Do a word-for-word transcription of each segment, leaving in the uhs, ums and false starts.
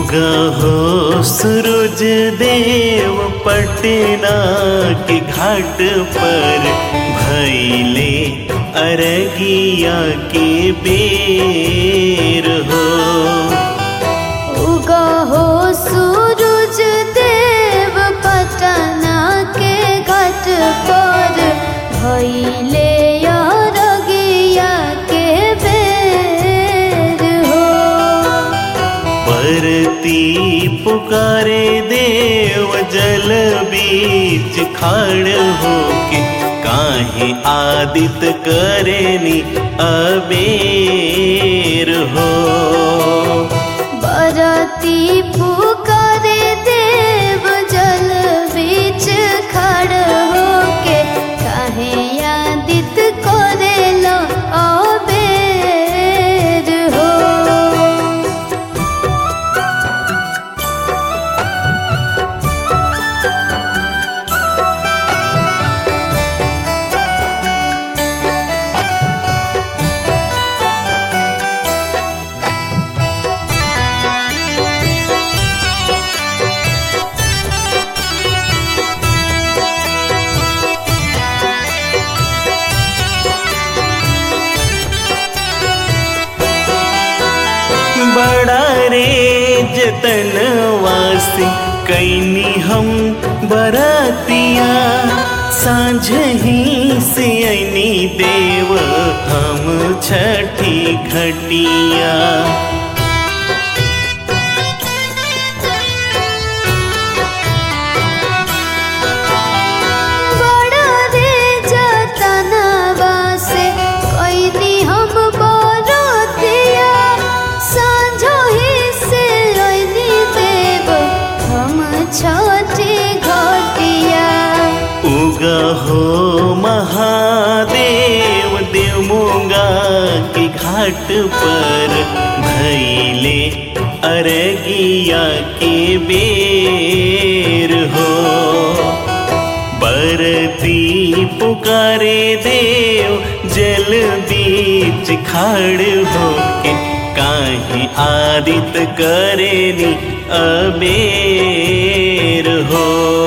उगा हो सूरज देव पटना के घाट पर भैले अरगिया के बेर हो। उगा हो सूरज देव पटना के घाट पर भैले अरगिया के बेर हो। परती पुकारे देव जल बीच खाड़ होके काहे आदित्य करेनी अबेर हो। बरती पुकारे देव जल बीच खड़ होके काहे आदित्य करेला अबेर हो। बड़ा रे जतनवासी कैनी हम बरातिया सांझ ही से ऐनी देव हम छठी घटिया। बड़ा रे जतनवासी कैनी हम बरातिया सांझ ही से ऐनी देव हम छठी घटिया। उगा हो महादेव देव मूंगा के घाट पर भैले अरगिया के बेर हो। बरती पुकारे देव जल बीच खाड़ होके काहे आदित्य करेनी अबेर हो।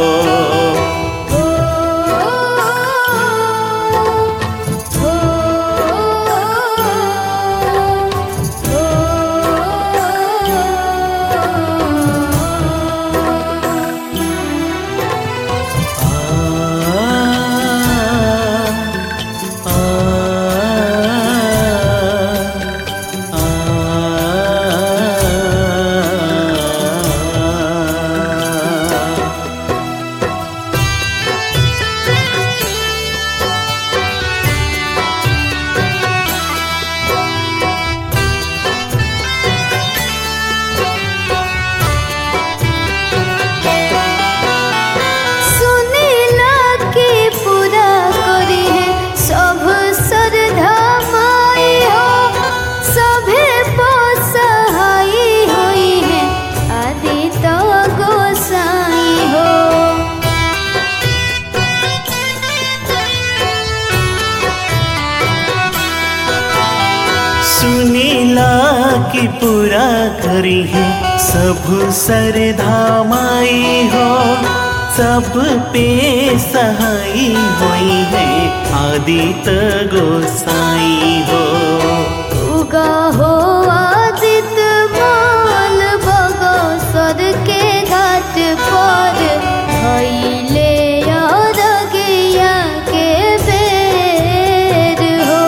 सुनीला की पूरा करी है सब सरधा माई हो। सब पे सहाई हुई है आदित्य गोसाई हो। उगा हो आदित्य माल बगसर के घाट पर भैले अरगिया के बेर हो।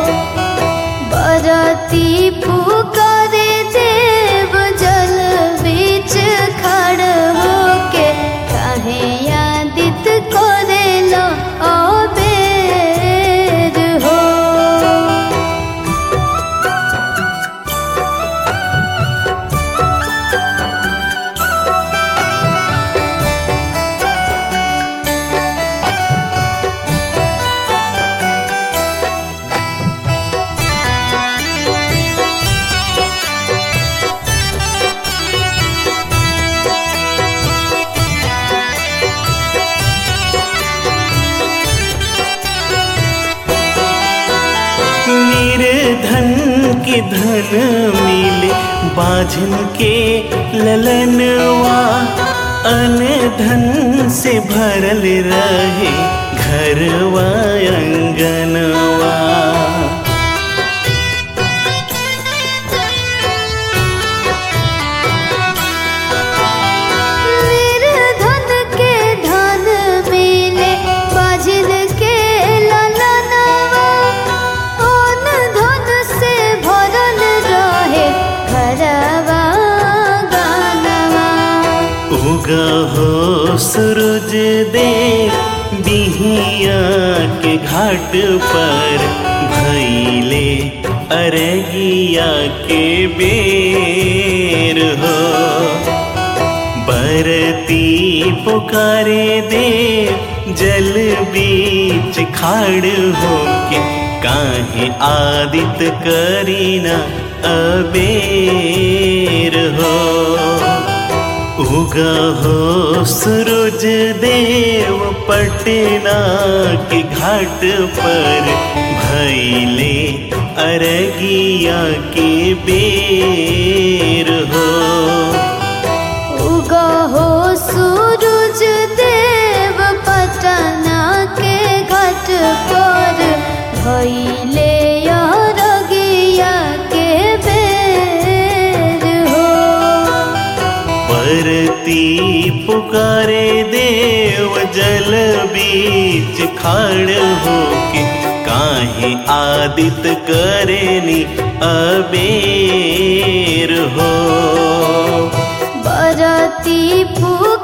बरती पुकारे देव जल बीच खड़ होके काहे आदित्य करेला अबेर हो। धन के धन मिले बाझन के ललनवा अन धन से भरल रहे घरवा अंगनवा। निर्धन के धन मिले बाझिन के ललनवा, अन धन से भरल रहे घरवा गानवा। उगा हो सूरज दे बिहिया के घाट पर भैले अरगिया के बेर हो। बरती पुकारे दे जल बीच खाड़ हो के, काहे आदित करीना अबेर हो। उगा हो सूरज देव पटना के घाट पर भैले अरगिया के बेर हो। उगा हो सूरज देव पटना के घाट पर भैले अरगिया के बेर हो। बरती पुकारे देव जल बीच खाड़ हो के, काहे आदित करेनी अबेर हो। बरती